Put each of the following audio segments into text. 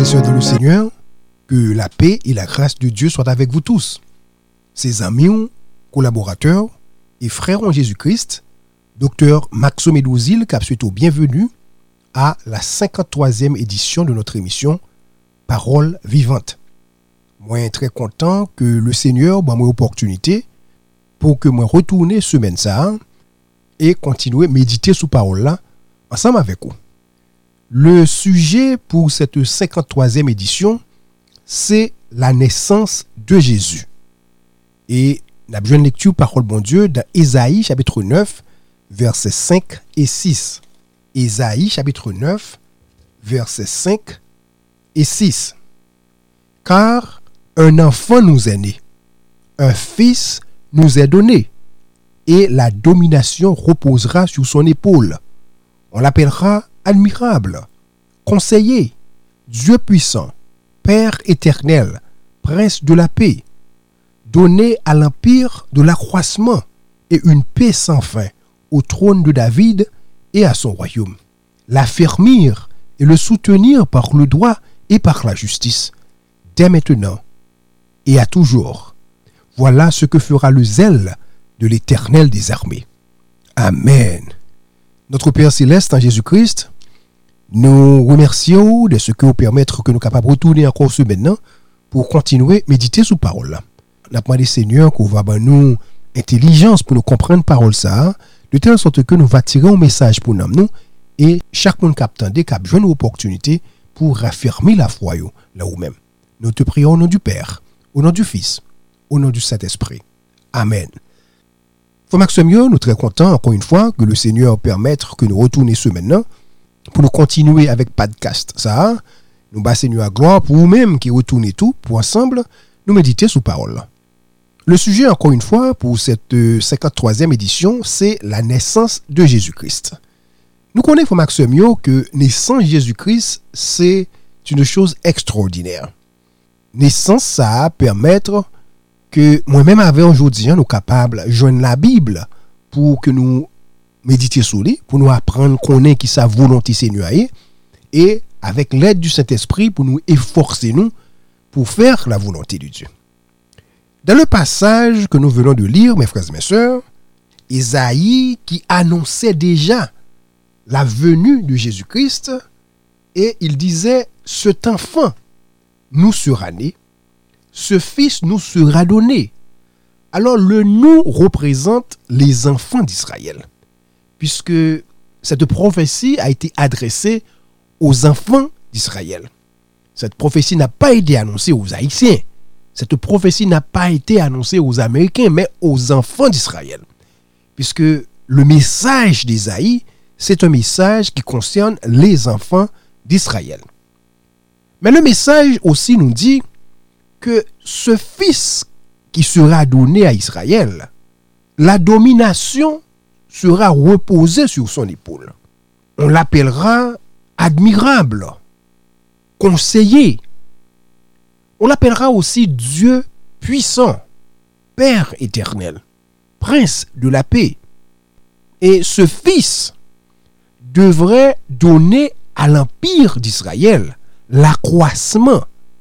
et sœurs dans le Seigneur, que la paix et la grâce de Dieu soient avec vous tous. Ses amis, collaborateurs et frères en Jésus-Christ, Dr Maxo Medouzil, qui souhaite bienvenue à la 53e édition de notre émission Parole vivante. Moi, très content que le Seigneur m'a donné l'opportunité pour que moi retourne semaine ça et continuer à méditer sous parole là ensemble avec vous. Le sujet pour cette 53e édition, c'est la naissance de Jésus. Et la bonne lecture parole bon Dieu dans Ésaïe chapitre 9 versets 5 et 6. Ésaïe chapitre 9 versets 5 et 6. Car un enfant nous est né, un fils nous est donné, et la domination reposera sur son épaule. On l'appellera admirable, conseiller, Dieu puissant, Père éternel, Prince de la paix, donné à l'empire de l'accroissement et une paix sans fin au trône de David et à son royaume. L'affermir et le soutenir par le droit et par la justice, dès maintenant et à toujours. Voilà ce que fera le zèle de l'Éternel des armées. Amen. Notre Père Céleste en Jésus-Christ, nous remercions de ce que vous permettre que nous capables de retourner encore ce maintenant pour continuer à méditer sous parole. Nous avons demandé Seigneur qu'on va nous intelligence pour nous comprendre parole ça, de telle sorte que nous va tirer un message pour nous et chaque monde captant des cap joindre une opportunité pour raffermir la foi là où même. Nous te prions au nom du Père, au nom du Fils, au nom du Saint-Esprit. Amen. Frère Maxime, nous sommes très contents encore une fois que le Seigneur permette que nous retournions ce maintenant pour nous continuer avec podcast. Ça, nous bas Seigneur à gloire pour vous-même qui retournez tout pour ensemble nous méditer sous parole. Le sujet encore une fois pour cette 53e édition, c'est la naissance de Jésus-Christ. Nous connaissons Frère Maxime que naissance de Jésus-Christ, c'est une chose extraordinaire. Naissance, ça va permettre que moi-même avec aujourd'hui, nous capables de joindre la Bible pour que nous méditions sur lui, pour nous apprendre qu'on est qui sa volonté Seigneur et avec l'aide du Saint-Esprit pour nous efforcer nous pour faire la volonté de Dieu. Dans le passage que nous venons de lire, mes frères et mes sœurs, Ésaïe qui annonçait déjà la venue de Jésus-Christ et il disait « Cet enfant nous sera né, ce fils nous sera donné. » Alors le nous représente les enfants d'Israël, puisque cette prophétie a été adressée aux enfants d'Israël. Cette prophétie n'a pas été annoncée aux Haïtiens. Cette prophétie n'a pas été annoncée aux Américains, mais aux enfants d'Israël. Puisque le message d'Ésaïe, c'est un message qui concerne les enfants d'Israël. Mais le message aussi nous dit que ce fils qui sera donné à Israël, la domination sera reposée sur son épaule. On l'appellera admirable, conseiller. On l'appellera aussi Dieu puissant, Père éternel, Prince de la paix. Et ce fils devrait donner à l'empire d'Israël l'accroissement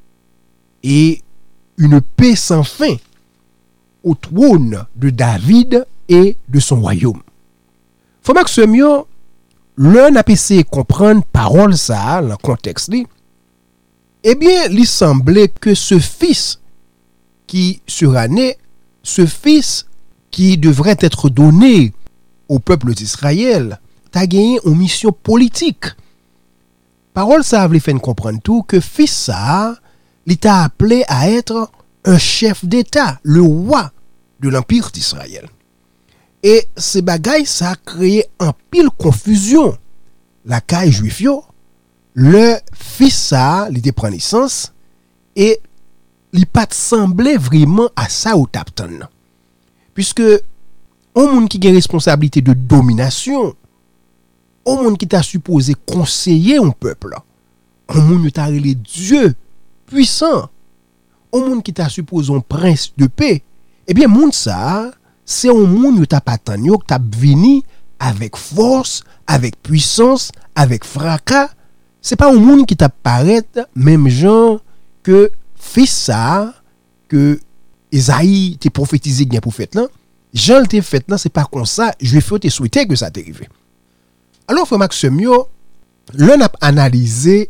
et une paix sans fin au trône de David et de son royaume. Faut Maxime, l'un a essayé de comprendre parole ça dans le contexte li. Eh bien, il semblait que ce fils qui sera né, ce fils qui devrait être donné au peuple d'Israël, a gagné une mission politique. Parole ça voulait faire comprendre tout que fils ça, il t'a appelé à être un chef d'État, le roi de l'empire d'Israël. Et ces bagailles ça a créé un pile confusion. La caille juif le fils ça, il prend naissance et il pas semblait vraiment à ça au tapton. Puisque un monde qui a responsabilité de domination, un monde qui t'a supposé conseiller un peuple, un monde qui t'a relé Dieu puissant, un monde qui t'a supposé un prince de paix, eh bien monde ça, c'est un monde qui t'a pas tant qui t'a venu avec force, avec puissance, avec fracas. c'est pas un monde qui t'apparaît même genre que fait ça que Esaïe t'est prophétisé bien prophète là. Jean t'est fait là, c'est pas comme ça, je vais faire te souhaiter que ça t'arrive. Alors frère Maxime yo, l'on a analysé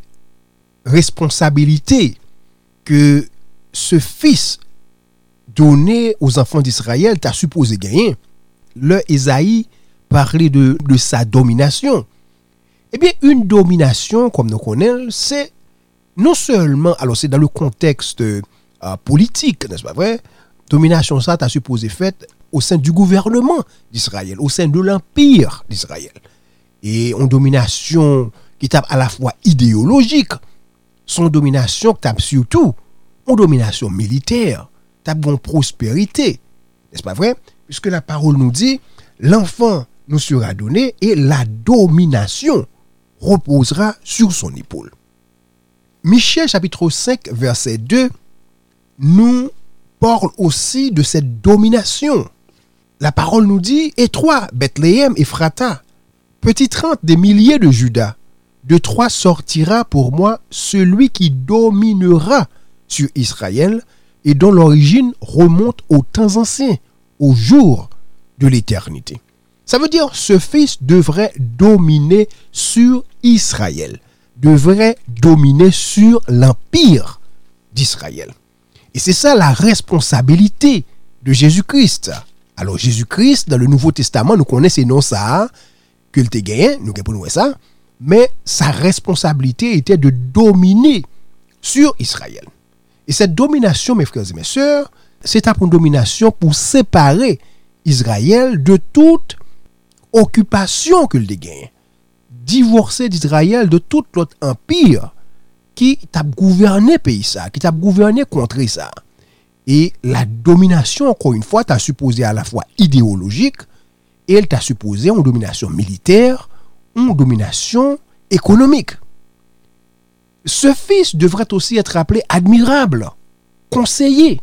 responsabilité que ce fils donné aux enfants d'Israël t'a supposé gagner. Le Esaïe parlait de sa domination. Eh bien, une domination, comme nous connaissons, c'est non seulement, alors c'est dans le contexte politique, n'est-ce pas vrai? Domination, ça, t'a supposé faite au sein du gouvernement d'Israël, au sein de l'empire d'Israël. Et une domination qui est à la fois idéologique, son domination qui est surtout une domination militaire, qui a une prospérité, n'est-ce pas vrai? Puisque la parole nous dit, l'enfant nous sera donné et la domination reposera sur son épaule. Michée chapitre 5 verset 2 nous parle aussi de cette domination. La parole nous dit, et toi, Bethléem, Ephrata, petite rente des milliers de Juda, de toi sortira pour moi celui qui dominera sur Israël et dont l'origine remonte aux temps anciens, au jour de l'éternité. Ça veut dire ce fils devrait dominer sur Israël, devrait dominer sur l'empire d'Israël. Et c'est ça la responsabilité de Jésus-Christ. Alors Jésus-Christ, dans le Nouveau Testament, nous connaissons non ça, que le gagné, nous comprenons ça, mais sa responsabilité était de dominer sur Israël. Et cette domination, mes frères et mes sœurs, c'est une domination pour séparer Israël de toute occupation que le gagne. Divorcer d'Israël de tout l'autre empire qui t'a gouverné pays ça, qui t'a gouverné contre ça. Et la domination, encore une fois, t'a supposé à la fois idéologique et elle t'a supposé une domination militaire, une domination économique. Ce fils devrait aussi être appelé admirable, conseiller.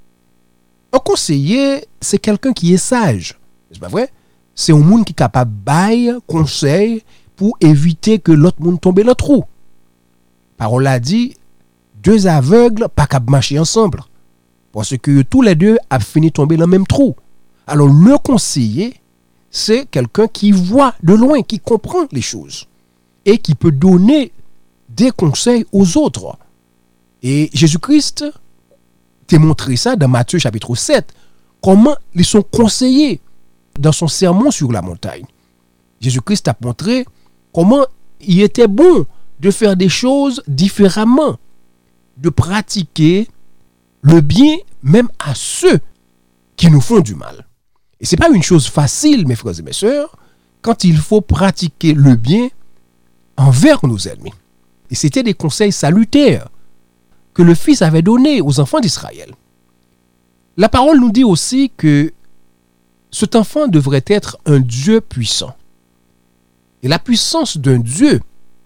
Un conseiller, c'est quelqu'un qui est sage. C'est pas vrai? C'est un monde qui est capable de bailler conseil pour éviter que l'autre monde tombe dans le trou. Parole a dit, deux aveugles pas capables de marcher ensemble. Parce que tous les deux ont fini de tomber dans le même trou. Alors le conseiller, c'est quelqu'un qui voit de loin, qui comprend les choses et qui peut donner des conseils aux autres. Et Jésus-Christ t'a montré ça dans Matthieu chapitre 7, comment ils sont conseillés dans son sermon sur la montagne. Jésus-Christ a montré comment il était bon de faire des choses différemment, de pratiquer le bien même à ceux qui nous font du mal. Et c'est pas une chose facile, mes frères et mes sœurs, quand il faut pratiquer le bien envers nos ennemis. Et c'était des conseils salutaires que le Fils avait donnés aux enfants d'Israël. La parole nous dit aussi que cet enfant devrait être un Dieu puissant. Et la puissance d'un Dieu,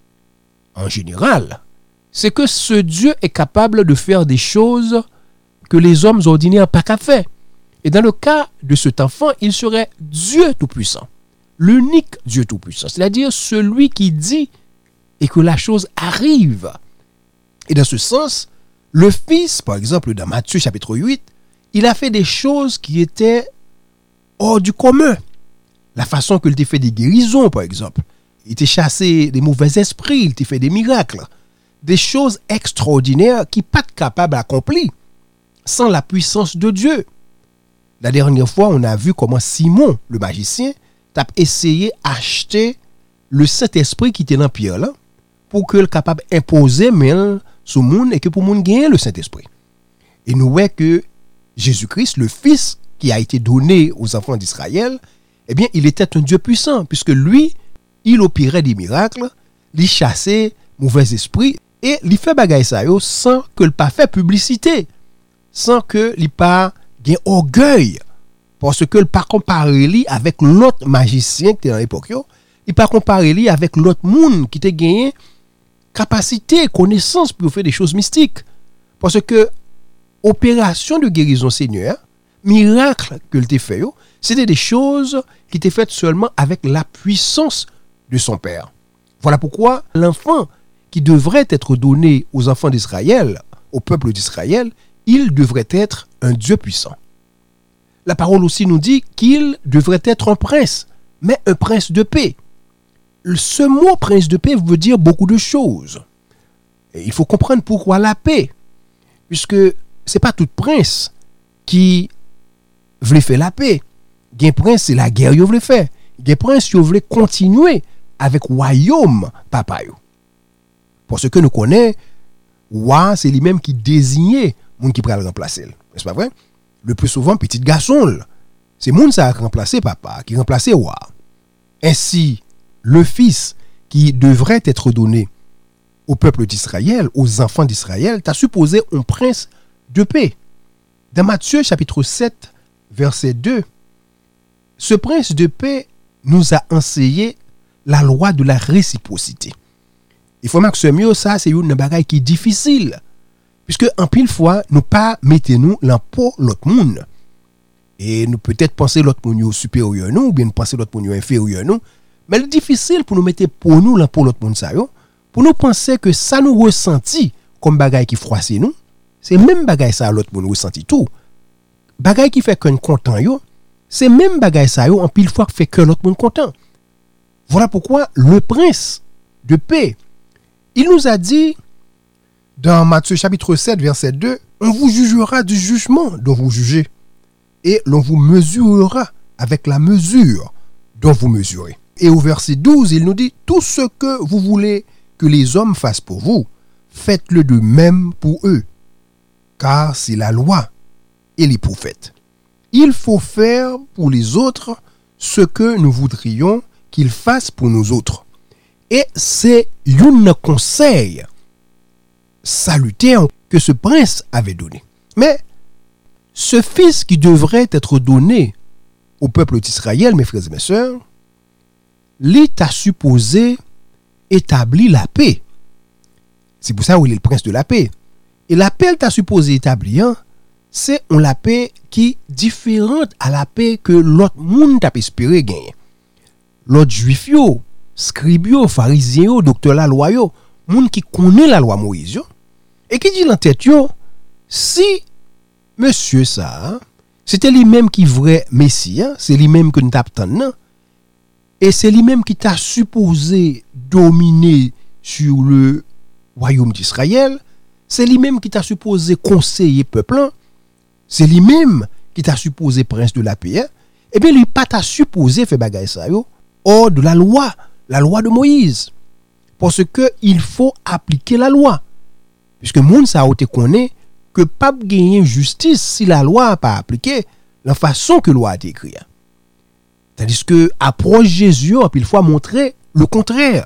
en général, c'est que ce Dieu est capable de faire des choses que les hommes ordinaires n'ont pas qu'à faire. Et dans le cas de cet enfant, il serait Dieu tout-puissant, l'unique Dieu tout-puissant, c'est-à-dire celui qui dit et que la chose arrive. Et dans ce sens, le Fils, par exemple, dans Matthieu chapitre 8, il a fait des choses qui étaient hors du commun. La façon qu'il t'a fait des guérisons, par exemple. Il t'a chassé des mauvais esprits, il t'a fait des miracles. Des choses extraordinaires qui pas capable d'accomplir sans la puissance de Dieu. La dernière fois, on a vu comment Simon, le magicien, t'a essayé d'acheter le Saint-Esprit qui était dans Pierre là, pour qu'il soit capable d'imposer sur le monde et que pour le monde gagne le Saint-Esprit. Et nous voyons que Jésus-Christ, le Fils qui a été donné aux enfants d'Israël, eh bien, il était un Dieu puissant, puisque lui, il opérait des miracles, il chassait mauvais esprits, et il fait bagaille ça sans que le pas fait publicité, sans que il pas gain orgueil, parce que le pas comparé lui avec l'autre magicien qui était dans l'époque, il pas comparé lui avec l'autre monde qui était gagné capacité, connaissance pour faire des choses mystiques, parce que opération de guérison Seigneur, miracle que il t'a fait, c'était des choses qui étaient faites seulement avec la puissance de son Père. Voilà pourquoi l'enfant qui devrait être donné aux enfants d'Israël, au peuple d'Israël, il devrait être un Dieu puissant. La parole aussi nous dit qu'il devrait être un prince, mais un prince de paix. Ce mot prince de paix veut dire beaucoup de choses. Et il faut comprendre pourquoi la paix. Puisque ce n'est pas tout prince qui veut faire la paix. Un prince, c'est la guerre qu'il veut faire. Un prince, il veut continuer avec le royaume papa. Pour ce que nous connaissons, roi, c'est lui-même qui désignait moun qui pourrait le remplacer. N'est-ce pas vrai? Le plus souvent, petit garçon, c'est moun ça a remplacé papa, qui remplaçait roi. Ainsi, le fils qui devrait être donné au peuple d'Israël, aux enfants d'Israël, t'a supposé un prince de paix. Dans Matthieu chapitre 7, verset 2, ce prince de paix nous a enseigné la loi de la réciprocité. Il faut que ce mieux, ça, c'est une bagaille qui est difficile. Puisque, en pile fois, nous pas mettez-nous l'impôt l'autre monde. Et nous peut-être penser l'autre monde supérieur à nous, ou bien nous penser l'autre monde inférieur à nous. Mais c'est difficile pour nous mettre pour nous l'impôt l'autre monde ça, pour nous penser que ça nous ressentit comme bagaille qui froisse nous, c'est même bagaille ça l'autre monde ressenti tout. Bagaille qui fait qu'on content yo, c'est même bagaille ça yo en pile fois qui fait que l'autre monde content. Voilà pourquoi le prince de paix, il nous a dit dans Matthieu chapitre 7 verset 2, on vous jugera du jugement dont vous jugez et l'on vous mesurera avec la mesure dont vous mesurez. Et au verset 12, il nous dit tout ce que vous voulez que les hommes fassent pour vous, faites-le de même pour eux, car c'est la loi et les prophètes. Il faut faire pour les autres ce que nous voudrions qu'ils fassent pour nous autres. Et c'est un conseil salutaire que ce prince avait donné. Mais ce fils qui devrait être donné au peuple d'Israël, mes frères et mes sœurs, l'État supposé établir la paix. C'est pour ça qu'il est le prince de la paix. Et la paix t'a supposé établir, c'est la paix qui est différente à la paix que l'autre monde t'a espéré gagner. L'autre juif yo, scribe yo, pharisien yo, docteur la loi yo, monde qui connaît la loi Moïse yo, et qui dit dans tête yo, si monsieur ça, c'était lui-même qui vrai messie, c'est lui-même que nous t'attendons, et c'est lui-même qui t'a supposé dominer sur le royaume d'Israël, c'est lui-même qui t'a supposé conseiller peuple, c'est lui-même qui t'a supposé prince de la paix, et bien lui pas t'a supposé faire bagaille ça yo, hors de la loi de Moïse. Parce que il faut appliquer la loi. Puisque moun sa ou te connaît que pas gagner justice si la loi n'a pas appliqué la façon que la loi a été écrite. Tandis que approche Jésus a pile fois montré le contraire.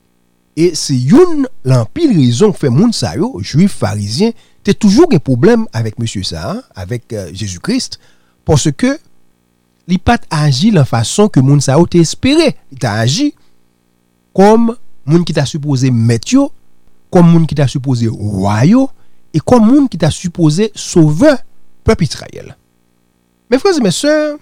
Et c'est une l'empile raison que fait moun sa yo, juif pharisien, t'es toujours un problème avec monsieur ça, avec Jésus-Christ, parce que il pas agi la façon que moun sa yo t'es espéré. Il t'a agi comme moun qui t'a supposé mettre yo, comme moun qui t'a supposé roi yo, et comme moun qui t'a supposé sauver peuple Israël. Mes frères et mes sœurs,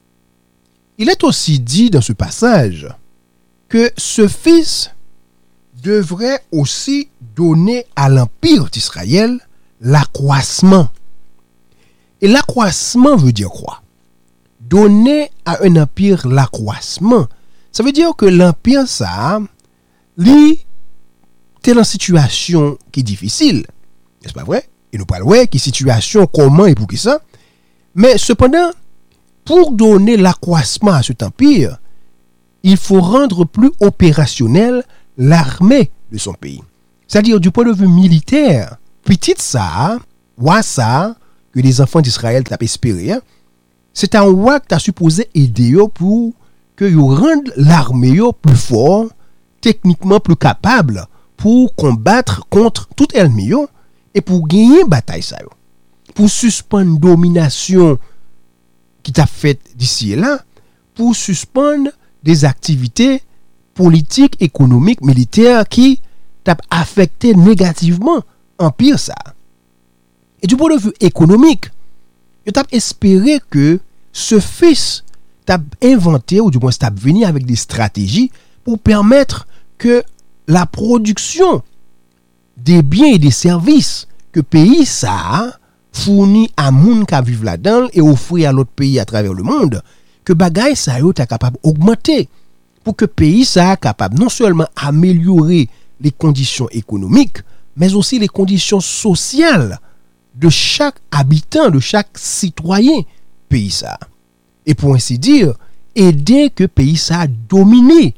il est aussi dit dans ce passage que ce fils devrait aussi donner à l'empire d'Israël l'accroissement. Et l'accroissement veut dire quoi? Donner à un empire l'accroissement, ça veut dire que l'empire ça, lui, t'es dans situation qui est difficile, n'est-ce pas vrai? Et nous parlons qui situation comment et pour qui ça. Mais cependant, pour donner l'accroissement à cet empire, il faut rendre plus opérationnelle l'armée de son pays. C'est-à-dire du point de vue militaire, petit ça, ou ça, que les enfants d'Israël t'ont espéré, c'est un roi qui t'a supposé aider pour que vous rendent l'armée plus fort, techniquement plus capable pour combattre contre tout ennemi et pour gagner bataille ça. Pour suspendre domination qui t'a fait d'ici et là, pour suspendre des activités politiques, économiques, militaires qui t'a affecté négativement empire ça. Et du point de vue économique, je t'ai espéré que ce fils t'a inventé, ou du moins t'a venu avec des stratégies pour permettre que la production des biens et des services que pays ça fournit à moun qui vivent là-dedans et offrir à l'autre pays à travers le monde, que bagay ça yo ta capable augmenter pour que pays ça capable non seulement améliorer les conditions économiques, mais aussi les conditions sociales de chaque habitant, de chaque citoyen pays ça. Et pour ainsi dire, aider que pays ça dominer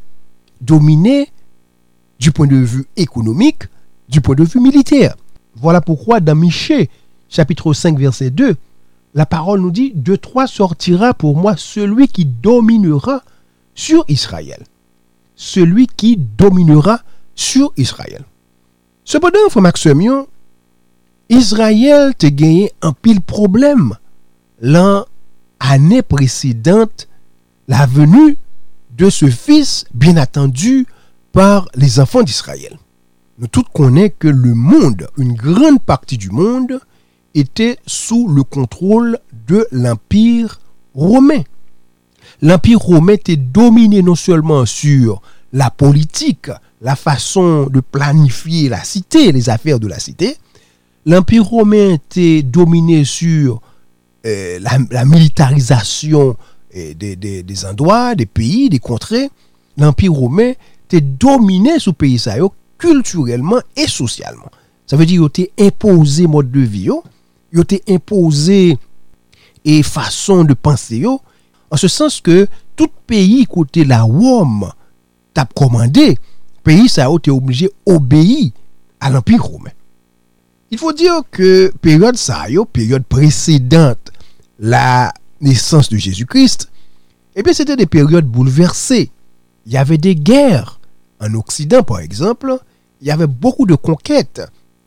du point de vue économique, du point de vue militaire. Voilà pourquoi dans Michée, chapitre 5, verset 2, la parole nous dit, de toi sortira pour moi celui qui dominera sur Israël. Celui qui dominera sur Israël. Cependant, frère Maximian, Israël te gagné un pile problème l'année précédente, la venue de ce fils bien attendu par les enfants d'Israël. Nous tous connaissons que le monde, une grande partie du monde, était sous le contrôle de l'Empire romain. L'Empire romain était dominé non seulement sur la politique, la façon de planifier la cité, les affaires de la cité. L'Empire romain était dominé sur la militarisation des endroits, des pays, des contrées. L'Empire romain était dominé sur pays ça culturellement et socialement. Ça veut dire qu'il était imposé mode de vie, il était imposé et façon de penser, en ce sens que tout pays côté la Rome t'a commandé, pays ça était obligé d'obéir à l'Empire romain. Il faut dire que période précédente la naissance de Jésus-Christ, eh bien c'était des périodes bouleversées. Il y avait des guerres en Occident par exemple, il y avait beaucoup de conquêtes,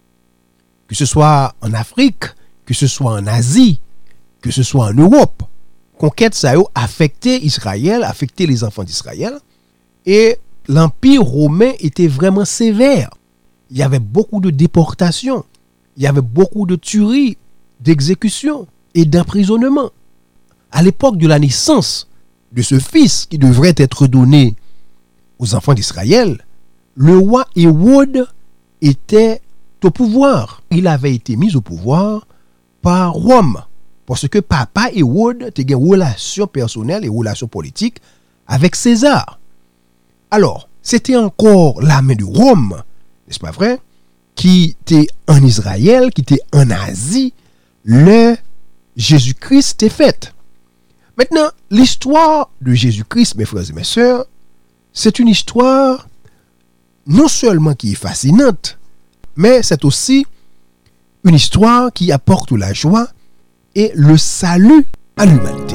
que ce soit en Afrique, que ce soit en Asie, que ce soit en Europe. Conquête ça a affecté Israël, affecté les enfants d'Israël, et l'Empire romain était vraiment sévère. Il y avait beaucoup de déportations, il y avait beaucoup de tueries, d'exécutions et d'emprisonnements. À l'époque de la naissance de ce fils qui devrait être donné aux enfants d'Israël, le roi Hérode était au pouvoir. Il avait été mis au pouvoir par Rome. Parce que papa Hérode avait une relation personnelle et relation politique avec César. Alors, c'était encore la main de Rome, n'est-ce pas vrai, qui était en Israël, qui était en Asie, le Jésus-Christ est fait. Maintenant, l'histoire de Jésus-Christ, mes frères et mes sœurs, c'est une histoire non seulement qui est fascinante, mais c'est aussi une histoire qui apporte la joie et le salut à l'humanité.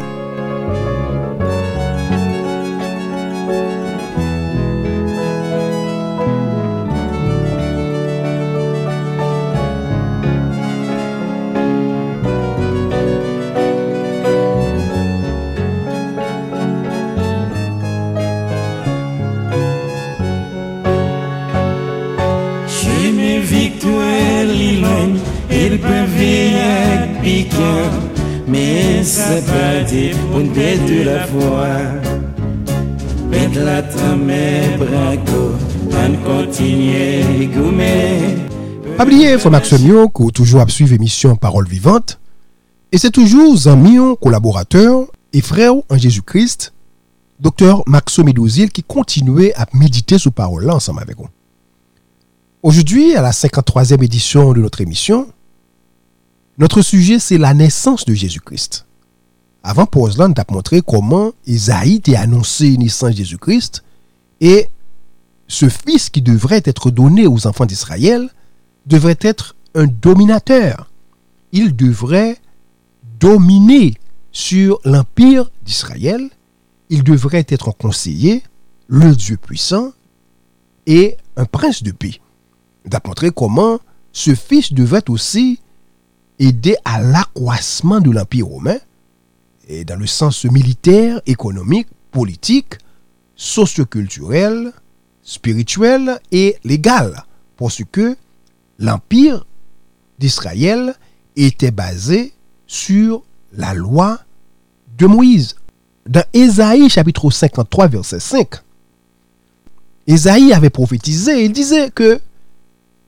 Mais c'est parti pour une bête de la foi. Bête la trame braco, on continue gourmet. Pas oublier, frère Maximian, que toujours à suivre l'émission Parole Vivante. Et c'est toujours un million collaborateur et frère en Jésus-Christ, docteur Maxo Médozil, qui continuait à méditer sur parole là ensemble avec vous. Aujourd'hui, à la 53e édition de notre émission, notre sujet, c'est la naissance de Jésus-Christ. Avant pause là, nous avons montré comment Isaïe a annoncé la naissance de Jésus-Christ et ce fils qui devrait être donné aux enfants d'Israël devrait être un dominateur. Il devrait dominer sur l'empire d'Israël. Il devrait être un conseiller, le Dieu puissant et un prince de paix. Nous avons montré comment ce fils devrait aussi aider à l'accroissement de l'Empire romain, et dans le sens militaire, économique, politique, socioculturel, spirituel et légal, parce que l'Empire d'Israël était basé sur la loi de Moïse. Dans Ésaïe chapitre 53, verset 5, Ésaïe avait prophétisé, il disait que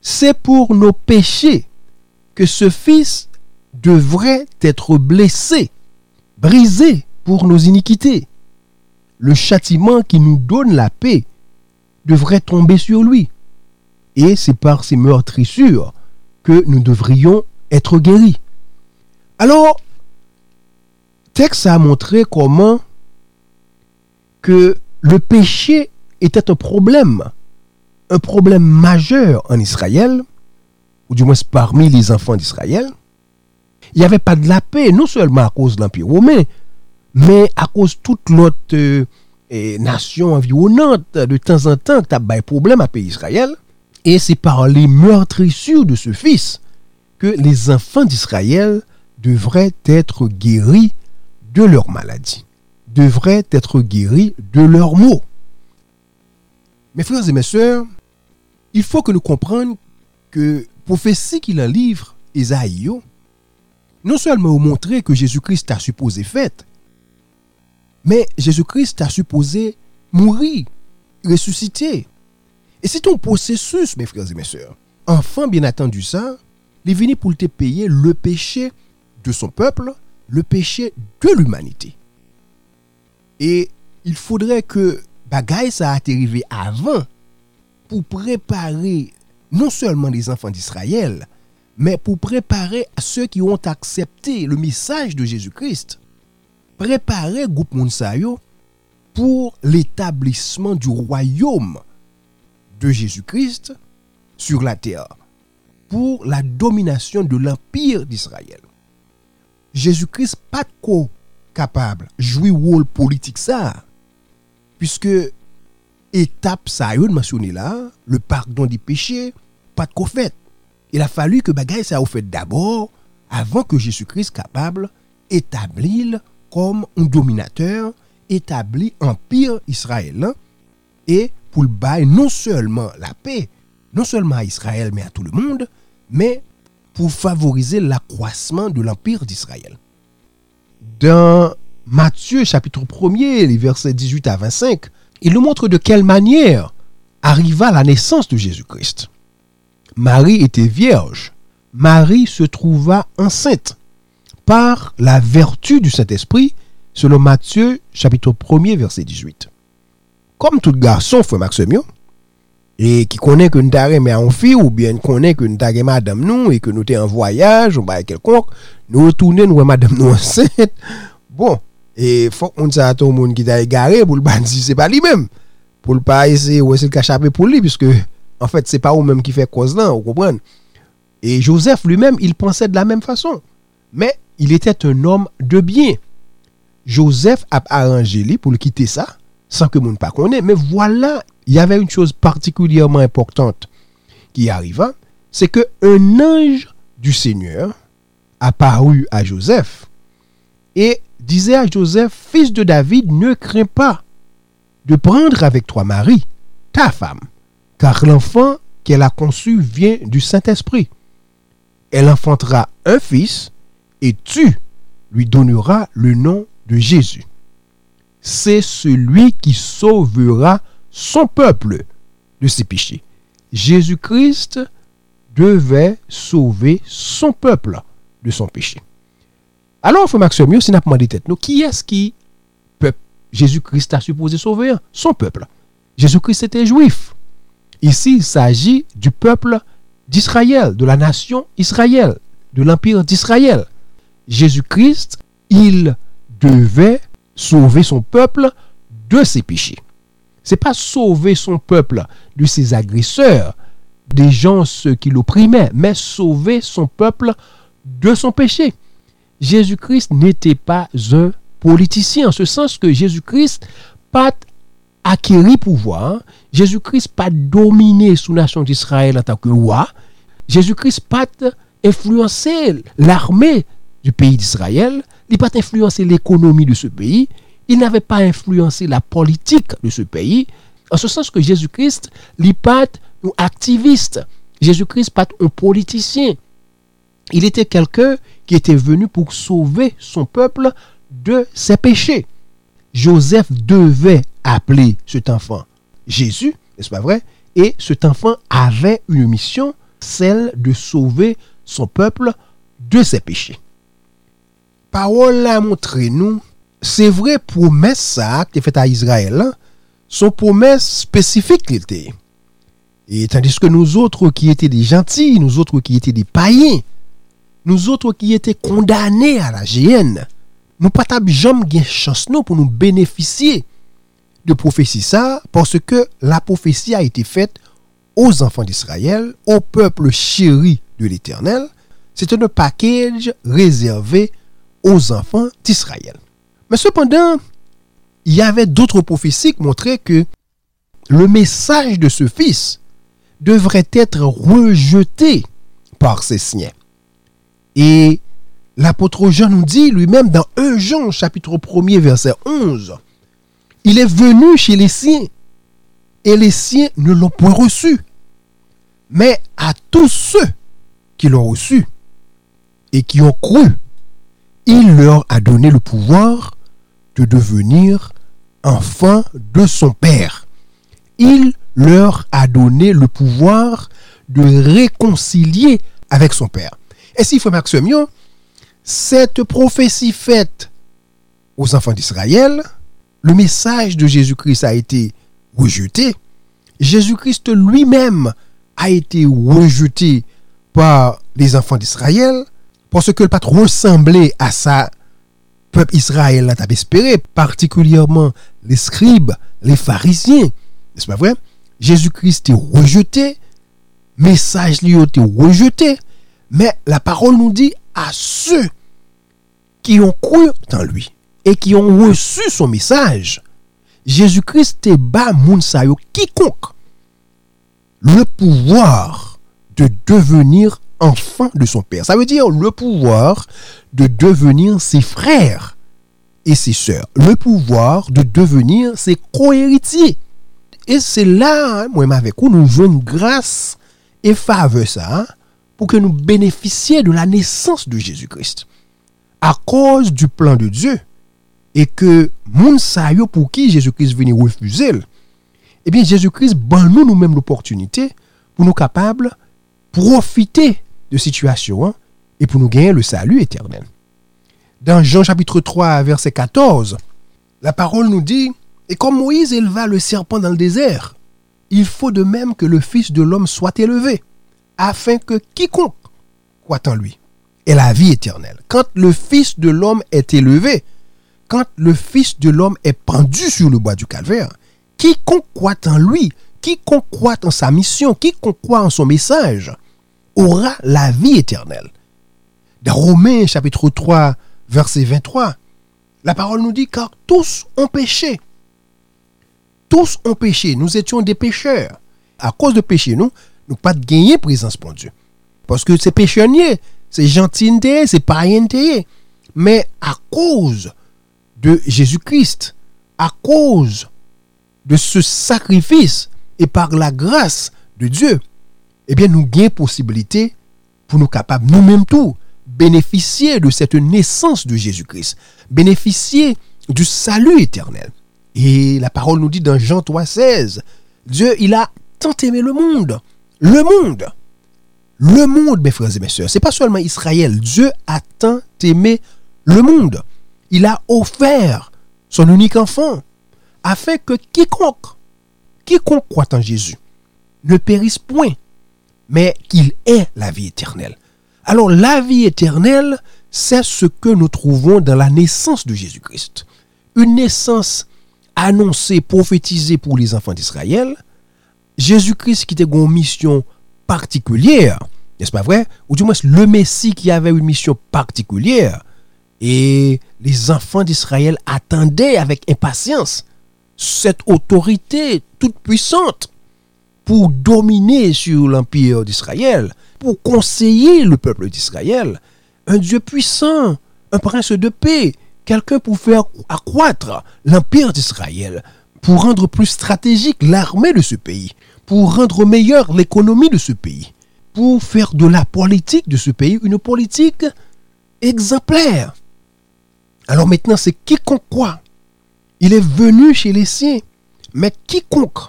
c'est pour nos péchés que ce Fils devrait être blessé, brisé pour nos iniquités. Le châtiment qui nous donne la paix devrait tomber sur lui. Et c'est par ces meurtrissures que nous devrions être guéris. Alors, le texte a montré comment que le péché était un problème majeur en Israël, ou du moins parmi les enfants d'Israël. Il n'y avait pas de la paix, non seulement à cause de l'Empire romain, mais à cause de toute l'autre nation environnante. De temps en temps, tu as des problèmes à pays Israël. Et c'est par les meurtrissures de ce fils que les enfants d'Israël devraient être guéris de leur maladie, devraient être guéris de leurs maux. Mes frères et mes sœurs, il faut que nous comprenions que prophétie qu'il en livre Isaïe, non seulement vous montrer que Jésus-Christ a supposé fait, mais Jésus-Christ a supposé mourir, ressusciter. Et c'est un processus, mes frères et mes sœurs. Enfin, bien entendu ça, il est venu pour te payer le péché de son peuple, le péché de l'humanité. Et il faudrait que bagaille ça a été arrivé avant pour préparer non seulement les enfants d'Israël, mais pour préparer ceux qui ont accepté le message de Jésus-Christ. Préparer groupe Mounsayo pour l'établissement du royaume de Jésus-Christ sur la terre, pour la domination de l'empire d'Israël. Jésus-Christ pas capable de jouer rôle politique ça, puisque étape ça yo mentionné là, le pardon des péchés, pas de quoi fait. Il a fallu que bagaille ça a fait d'abord avant que Jésus-Christ capable établir comme un dominateur, établi empire israélien et pour le bail non seulement la paix, non seulement à Israël mais à tout le monde, mais pour favoriser l'accroissement de l'empire d'Israël. Dans Matthieu chapitre 1er, les versets 18 à 25, il nous montre de quelle manière arriva la naissance de Jésus-Christ. Marie était vierge. Marie se trouva enceinte par la vertu du Saint-Esprit, selon Matthieu chapitre 1er, verset 18. Comme tout garçon, frère Maximien, et qui connaît que nous t'arrêtons mais en fille, ou bien connaît que nous t'arrêtons madame nous, et que nous sommes en voyage, ou bien quelconque, nous retournons, nous madame nous enceinte. Bon, et faut qu'on dise à tout le monde qui t'a égaré pour le bandi, c'est pas lui-même. Pour le pas essayer ou essayer de cacher pour lui, puisque en fait, c'est pas vous-même qui fait cause là, vous comprenez? Et Joseph lui-même, il pensait de la même façon. Mais il était un homme de bien. Joseph a arrangé lui pour le quitter ça, sans que monde pas connaisse. Mais voilà, il y avait une chose particulièrement importante qui arriva, c'est que un ange du Seigneur apparut à Joseph et disait à Joseph, fils de David, ne crains pas de prendre avec toi Marie, ta femme, car l'enfant qu'elle a conçu vient du Saint-Esprit. Elle enfantera un fils et tu lui donneras le nom de Jésus. C'est celui qui sauvera son peuple de ses péchés. Jésus-Christ devait sauver son peuple de son péché. Alors, frère Maxime, si nous avons demandé tête, qui est-ce qui peuple Jésus-Christ a supposé sauver? Son peuple. Jésus-Christ était juif. Ici, il s'agit du peuple d'Israël, de la nation Israël, de l'empire d'Israël. Jésus-Christ, il devait sauver son peuple de ses péchés. Ce n'est pas sauver son peuple de ses agresseurs, des gens ceux qui l'opprimaient, mais sauver son peuple de son péché. Jésus-Christ n'était pas un politicien, en ce sens que Jésus-Christ pas acquéri pouvoir, Jésus-Christ pas dominé sous la nation d'Israël en tant que roi, Jésus-Christ pas influencé l'armée du pays d'Israël, il n'a pas influencé l'économie de ce pays, il n'avait pas influencé la politique de ce pays, en ce sens que Jésus-Christ n'est pas un activiste, Jésus-Christ pas un politicien. Il était quelqu'un qui était venu pour sauver son peuple de ses péchés. Joseph devait appeler cet enfant Jésus, n'est-ce pas vrai? Et cet enfant avait une mission, celle de sauver son peuple de ses péchés. Parole a montré nous, c'est vrai promesse ça qui est faite à Israël, hein, son promesse spécifique qu'il était. Et tandis que nous autres qui étaient des gentils, nous autres qui étaient des païens, nous autres qui étaient condamnés à la géhenne, nous pas jamais gain chance nous pour nous bénéficier de prophétie ça, parce que la prophétie a été faite aux enfants d'Israël, au peuple chéri de l'Éternel. C'est un package réservé aux enfants d'Israël. Mais cependant, il y avait d'autres prophéties qui montraient que le message de ce fils devrait être rejeté par ses siens. Et l'apôtre Jean nous dit lui-même dans 1 Jean chapitre 1er verset 11, il est venu chez les siens et les siens ne l'ont point reçu. Mais à tous ceux qui l'ont reçu et qui ont cru, il leur a donné le pouvoir de devenir enfants de son Père. Il leur a donné le pouvoir de réconcilier avec son Père. Et si frère Maximion, cette prophétie faite aux enfants d'Israël, le message de Jésus-Christ a été rejeté. Jésus-Christ lui-même a été rejeté par les enfants d'Israël parce que le pas ressemblait à sa peuple Israël l'a espéré, particulièrement les scribes, les pharisiens. N'est-ce pas vrai? Jésus-Christ est rejeté, message lui a été rejeté, mais la parole nous dit à ceux qui ont cru en lui et qui ont reçu son message, Jésus-Christ est bas moun sa yo quiconque le pouvoir de devenir enfant de son Père. Ça veut dire le pouvoir de devenir ses frères et ses sœurs. Le pouvoir de devenir ses co-héritiers. Et c'est là, moi avec vous, nous jouons grâce et faveur ça, pour que nous bénéficions de la naissance de Jésus-Christ. À cause du plan de Dieu, et que moun sa yo pour qui Jésus-Christ venait refuser, eh bien Jésus-Christ ban nous-mêmes l'opportunité pour nous capables profiter de situation et pour nous gagner le salut éternel. Dans Jean chapitre 3 verset 14, la parole nous dit, et comme Moïse éleva le serpent dans le désert, il faut de même que le Fils de l'homme soit élevé, afin que quiconque croit en lui ait la vie éternelle. Quand le Fils de l'homme est élevé, quand le Fils de l'homme est pendu sur le bois du calvaire, quiconque croit en lui, quiconque croit en sa mission, quiconque croit en son message, aura la vie éternelle. Dans Romains chapitre 3, verset 23, la parole nous dit, car tous ont péché. Tous ont péché. Nous étions des pécheurs. À cause de péché, nous pas de gagner présence pour Dieu. Parce que c'est pécheur, c'est gentilité, c'est païenté. Mais à cause de Jésus-Christ, à cause de ce sacrifice et par la grâce de Dieu, eh bien, nous gagnons possibilité pour nous capables, nous-mêmes tout, bénéficier de cette naissance de Jésus-Christ, bénéficier du salut éternel. Et la parole nous dit dans Jean 3,16, Dieu, il a tant aimé le monde, mes frères et mes sœurs. C'est pas seulement Israël, Dieu a tant aimé le monde. Il a offert son unique enfant, afin que quiconque croit en Jésus ne périsse point, mais qu'il ait la vie éternelle. Alors la vie éternelle, c'est ce que nous trouvons dans la naissance de Jésus-Christ. Une naissance annoncée, prophétisée pour les enfants d'Israël. Jésus-Christ qui était une mission particulière, n'est-ce pas vrai? Ou du moins le Messie qui avait une mission particulière. Et les enfants d'Israël attendaient avec impatience cette autorité toute puissante pour dominer sur l'empire d'Israël, pour conseiller le peuple d'Israël, un Dieu puissant, un prince de paix, quelqu'un pour faire accroître l'empire d'Israël, pour rendre plus stratégique l'armée de ce pays, pour rendre meilleure l'économie de ce pays, pour faire de la politique de ce pays une politique exemplaire. Alors maintenant, c'est quiconque croit. Il est venu chez les siens, mais quiconque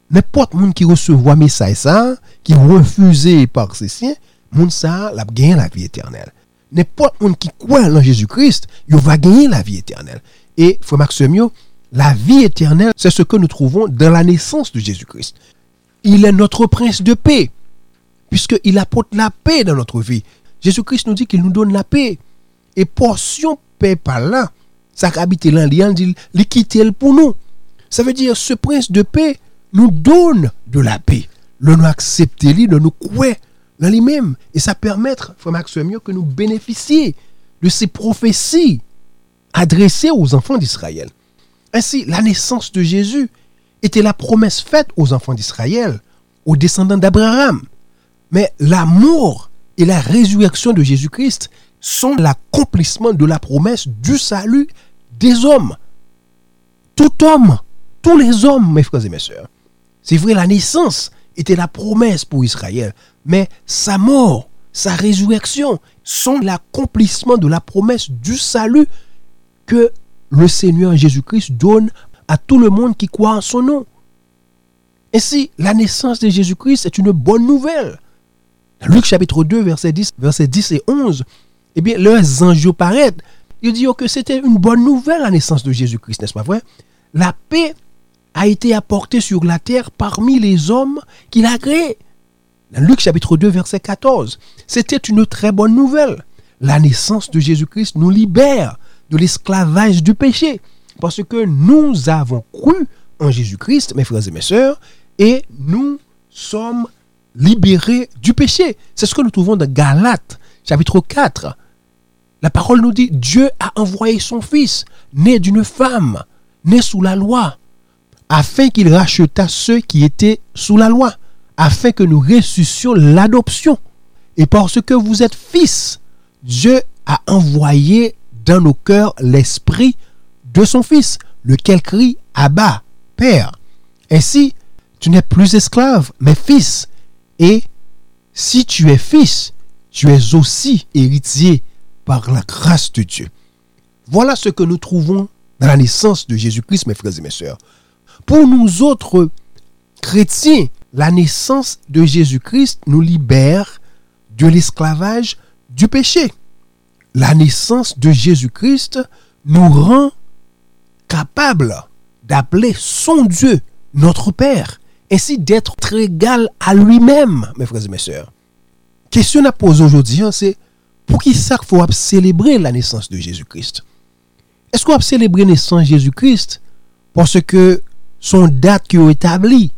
n'importe monde qui recevoir message ça, qui refusé par ses siens, monde ça l'a gagné la vie éternelle. N'importe monde qui croit en Jésus-Christ, il va gagner la vie éternelle. Et frère Maxime, la vie éternelle, c'est ce que nous trouvons dans la naissance de Jésus-Christ. Il est notre prince de paix, puisqu'il apporte la paix dans notre vie. Jésus-Christ nous dit qu'il nous donne la paix. Et portion paix par là, ça habite là, il dit, il quitte pour nous. Ça veut dire, ce prince de paix nous donne de la paix. Le nous accepter, de nous croire dans lui-même. Et ça permet, frère Maxime, que nous bénéficions de ces prophéties adressées aux enfants d'Israël. Ainsi, la naissance de Jésus était la promesse faite aux enfants d'Israël, aux descendants d'Abraham. Mais la mort et la résurrection de Jésus-Christ sont l'accomplissement de la promesse du salut des hommes. Tout homme, tous les hommes, mes frères et mes sœurs. C'est vrai, la naissance était la promesse pour Israël, mais sa mort, sa résurrection sont l'accomplissement de la promesse du salut que le Seigneur Jésus-Christ donne à tout le monde qui croit en son nom. Ainsi, la naissance de Jésus-Christ est une bonne nouvelle. Dans Luc chapitre 2, versets 10 et 11, eh bien, leurs anges paraissent. Ils disent que c'était une bonne nouvelle la naissance de Jésus-Christ, n'est-ce pas vrai? La paix a été apportée sur la terre parmi les hommes qu'il a créés. Dans Luc chapitre 2, verset 14, c'était une très bonne nouvelle. La naissance de Jésus-Christ nous libère de l'esclavage du péché. Parce que nous avons cru en Jésus-Christ, mes frères et mes sœurs, et nous sommes libérés du péché. C'est ce que nous trouvons dans Galates, chapitre 4. La parole nous dit, Dieu a envoyé son Fils, né d'une femme, né sous la loi, afin qu'il rachetât ceux qui étaient sous la loi, afin que nous ressuscitions l'adoption. Et parce que vous êtes fils, Dieu a envoyé dans nos cœurs l'esprit de son Fils, lequel crie Abba, Père. Ainsi, tu n'es plus esclave, mais fils. Et si tu es fils, tu es aussi héritier par la grâce de Dieu. Voilà ce que nous trouvons dans la naissance de Jésus-Christ, mes frères et mes sœurs. Pour nous autres chrétiens, la naissance de Jésus-Christ nous libère de l'esclavage du péché. La naissance de Jésus-Christ nous rend capables d'appeler son Dieu notre Père, ainsi d'être très égal à lui-même, mes frères et mes sœurs. Question à poser aujourd'hui, c'est pour qui ça qu'il faut célébrer la naissance de Jésus-Christ? Est-ce qu'on va célébrer la naissance de Jésus-Christ parce que son date qui est établie,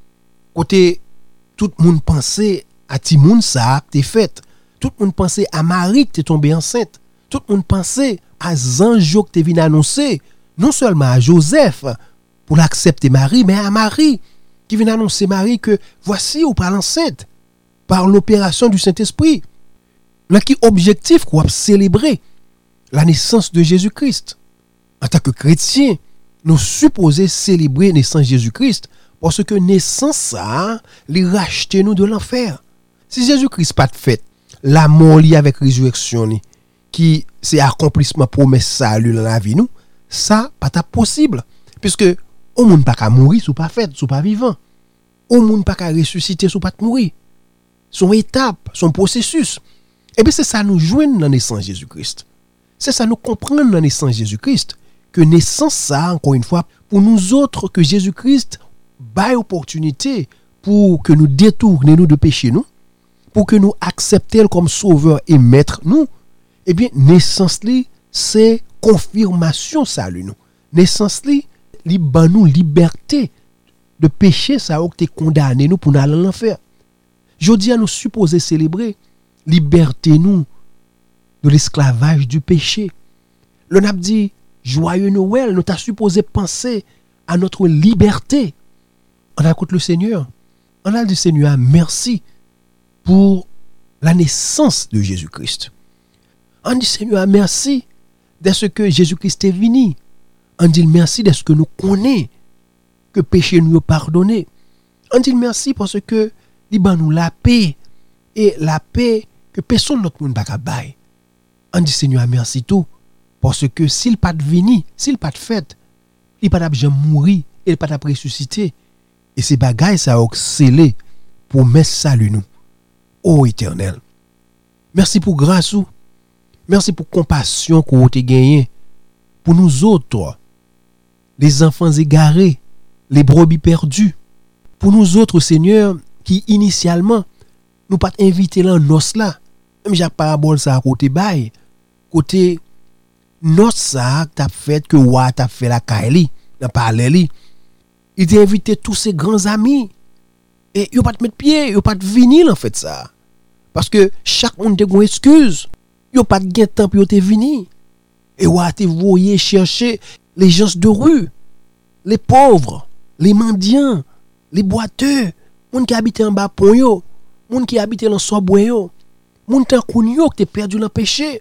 côté tout le monde pensait à Timoun ça qui est fait, tout le monde pensait à Marie qui est tombée enceinte, tout le monde pensait à Zanjo qui est venu annoncer, non seulement à Joseph pour l'accepter Marie, mais à Marie qui vient annoncer Marie que voici ou par l'enceinte par l'opération du Saint-Esprit. Là qui objectif qu'on va célébrer la naissance de Jésus-Christ. En tant que chrétien, nous supposons célébrer la naissance de Jésus-Christ parce que naissance ça, les racheter nous de l'enfer. Si Jésus-Christ pas de fait, la mort liée avec résurrection qui c'est accomplissement promesse salut dans la vie nous, ça pas possible puisque au monde pas qu'à mourir sous pas fait, sous pas vivant. Au monde pas qu'à ressusciter sous pas mourir. Son étape, son processus. Et bien c'est ça nous joindre dans la naissance de Jésus-Christ. C'est ça nous comprendre dans la naissance de Jésus-Christ que naissance ça encore une fois pour nous autres que Jésus-Christ baille opportunité pour que nous détournions nous de péché nous, pour que nous acceptions comme sauveur et maître nous. Eh bien naissance li c'est confirmation salut nous. Naissance li ban nous liberté de péché ça ou t'es condamné nous pour aller en enfer. Jodi à nous supposer célébrer liberté nous de l'esclavage du péché. Le n'a dit joyeux Noël, nous t'a supposé penser à notre liberté. On a écouté le Seigneur. On a dit Seigneur merci pour la naissance de Jésus-Christ. On dit Seigneur merci de ce que Jésus-Christ est venu. On dit merci de ce que nous connaissons que péché nous pardonné. On dit merci parce que il ban nous la paix et la paix que personne notre monde pas bailler. On dit Seigneur merci tout parce que s'il pas de vini, s'il pas de fait, il pas jamais mourir, il pas de ressusciter. Et ces bagailles, ça a scellé pour mettre salut nous. Ô Éternel. Merci pour grâce ou. Merci pour compassion que vous avez gagné. Pour nous autres, les enfants égarés, les brebis perdus. Pour nous autres, Seigneur, qui initialement, nous pas invité là, nos là. Même j'ai parabole ça à côté bail. Côté, nos ça, t'as fait que wa t'as fait la kaili, n'a parlé li. Il t'a invité tous ses grands amis. Et ils pas te mettre pied, ils pas te venir en fait ça. Parce que chaque monde a une excuse. Ils pas de temps pour te venir. Et wa te voyer chercher les gens de rue, les pauvres, les mendiants, les boiteux, monde qui habite en bas pont yo, monde qui habite dans Soboué yo, monde tan kounyo qui te perdu dans péché.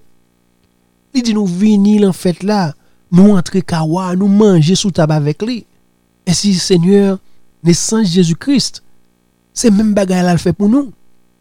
Il dit nous venir en fait là, nous entrer kawa, nous manger sous table avec lui. Et si Seigneur, naissance Jésus-Christ, c'est même bagay là le fait pour nous.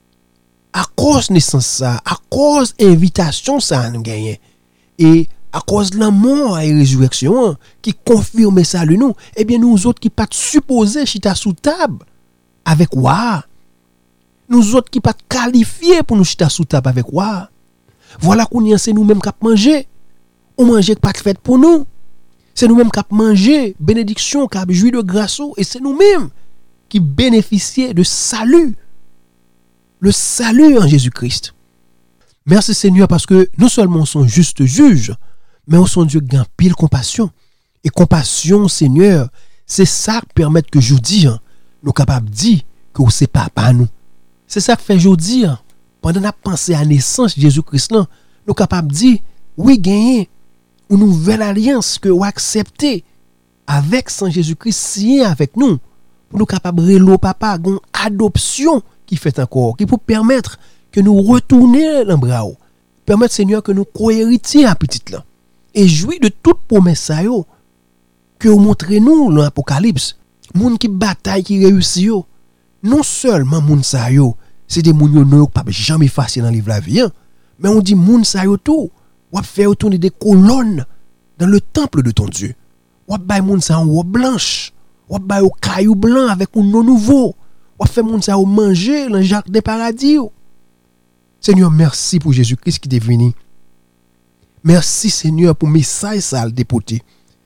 À cause naissance ça, à cause invitation ça nous gagner. Et à cause de la mort et résurrection qui confirme ça le nous, eh bien nous autres qui pas supposés chita sous table avec wa. Nous autres qui pas qualifiés pour nous chita sous table avec wa. Voilà qu'on y c'est nous-mêmes qui manger. On manger pas fait pour nous. C'est nous-mêmes qui manger bénédiction, qui jouir de grâce et c'est nous-mêmes qui bénéficier de salut. Le salut en Jésus-Christ. Merci Seigneur parce que non seulement sont justes juges, mais on sont Dieu qui a pile compassion. Et compassion, Seigneur, c'est ça qui permet que je dis, nous capables de dire que vous c'est papa nous. C'est ça qui fait je dis, pendant la pensée à la naissance de Jésus-Christ, nous capables de dire, oui, gagner une nouvelle alliance que vous acceptez avec Saint Jésus-Christ, signé avec nous, pour nous capables de reloer papa, une adoption qui fait encore, qui peut permettre que nous retournions dans le bras, permettre Seigneur que nous co-héritions à petit là. Et jouir de toute promesse que vous montrez nous dans l'Apocalypse. Moun qui bataille, qui réussit, non seulement moun sa yo, c'est des moun yo non pas jamais facile dans le livre la vie, mais on dit moun sa yo tout, ou faire retourner des colonnes dans le temple de ton Dieu. Ou bay moun sa en robe blanche, ou bay au caillou blanc avec un nom nouveau, ou faire moun sa manger dans le jardin des paradis. Seigneur, merci pour Jésus-Christ qui est venu. Merci Seigneur pour message ça le dépoté.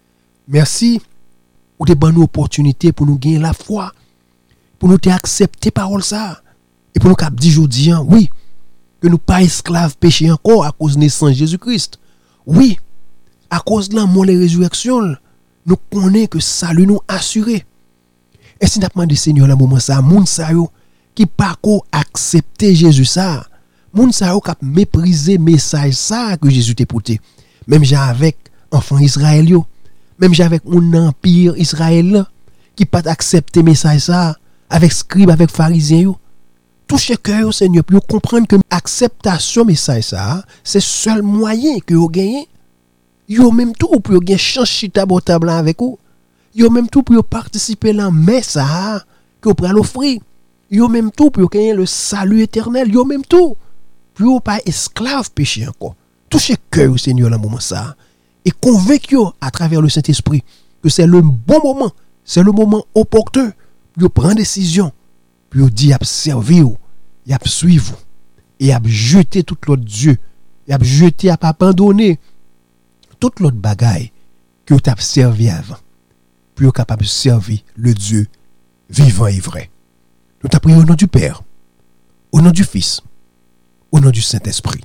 Merci pour des bonnes opportunités pour nous gagner la foi, pour nous accepter parole ça et pour nous cap dire aujourd'hui oui que nous pas esclaves péché encore à cause de naissance Jésus-Christ. Oui, à cause de la mort et la résurrection, nous connaissons que salut nous assuré. Et si nous demandons Seigneur dans moment ça, moun sa yo qui pas ko accepter Jésus ça, moun sa yo k'ap mépriser message ça que Jésus t'a porté. Même j'ai avec enfant Israël yo, même j'ai avec un empire Israël qui pas accepter message ça avec scribe avec pharisien yo. Toucher cœur Seigneur pour comprendre que acceptation message ça, c'est seul moyen que vous gagnez. Yo même tout pour gagner chance chita table avec vous. Yo même tout pour participer dans messe ça que vous prenez l'offrir. Yo même tout pour gagner le salut éternel. Yo même tout pour pas esclave péché encore. Touchez cœur Seigneur dans moment ça et convaincre à travers le Saint-Esprit que c'est le bon moment, c'est le moment opportun pour prendre décision, pour dire à servir, y a suivre et à jeter tout l'autre Dieu, y a jeter à pas abandonner toute l'autre bagaille que tu as servi avant. Pour capable de servir le Dieu vivant et vrai. Nous t'appuyons au nom du Père, au nom du Fils, au nom du Saint-Esprit.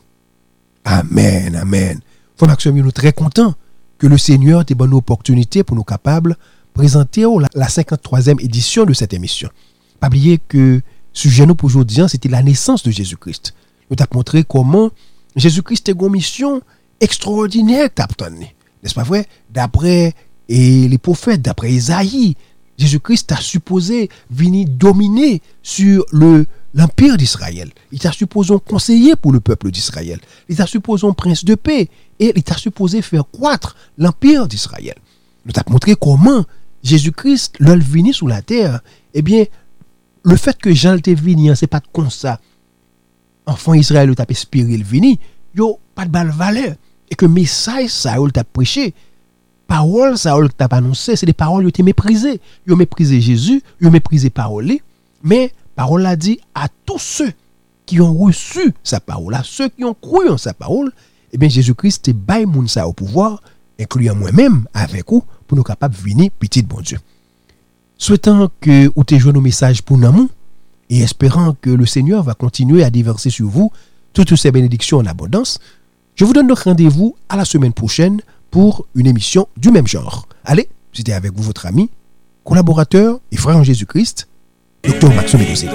Amen, amen. Frère Maxime, nous sommes très contents que le Seigneur ait bonne opportunité pour nous capables de présenter la 53e édition de cette émission. Pas oublier que le sujet pour aujourd'hui, c'était la naissance de Jésus-Christ. Nous t'avons montré comment Jésus-Christ a une mission extraordinaire, n'est-ce pas vrai? D'après les prophètes, d'après Isaïe, Jésus-Christ a supposé venir dominer sur l'empire d'Israël. Il t'a supposé conseiller pour le peuple d'Israël. Il t'a supposé prince de paix et il t'a supposé faire croître l'empire d'Israël. Nous t'avons montré comment Jésus-Christ, l'homme venu sur la terre, eh bien, le fait que Jean était venu, c'est pas comme ça. Enfant Israël, t'a espéré le venu, yo pas de balle valeur et que message ça il t'a prêché paroles ça que t'a annoncé, c'est des paroles qui étaient méprisées. Ils ont méprisé Jésus, ils ont méprisé parole, mais parole a dit à tous ceux qui ont reçu sa parole, à ceux qui ont cru en sa parole, eh bien Jésus-Christ est bail moun ça au pouvoir, incluant moi-même avec vous pour nous capables de venir petit bon Dieu. Souhaitant que vous te joignez nos messages pour nous et espérant que le Seigneur va continuer à déverser sur vous toutes ces bénédictions en abondance, je vous donne donc rendez-vous à la semaine prochaine pour une émission du même genre. Allez, j'étais avec vous votre ami, collaborateur et frère en Jésus-Christ, Dr. Maxime Médouzi.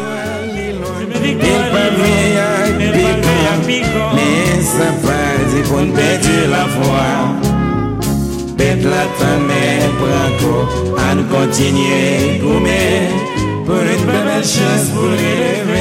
Mais ça va dire qu'on perd la foi. Perdre la temps, branco, à nous continuer, pour une belle chance pour relever.